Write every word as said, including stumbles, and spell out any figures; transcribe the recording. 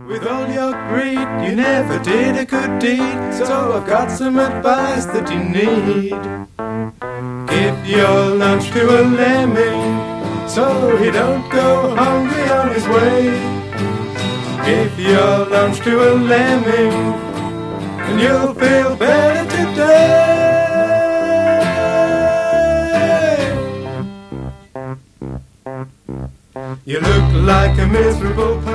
With all your greed, you never did a good deed. So I've got some advice that you need. Give your lunch to a lemming, so he don't go hungry on his way. Give your lunch to a lemming, and you'll feel better today. You look like a miserable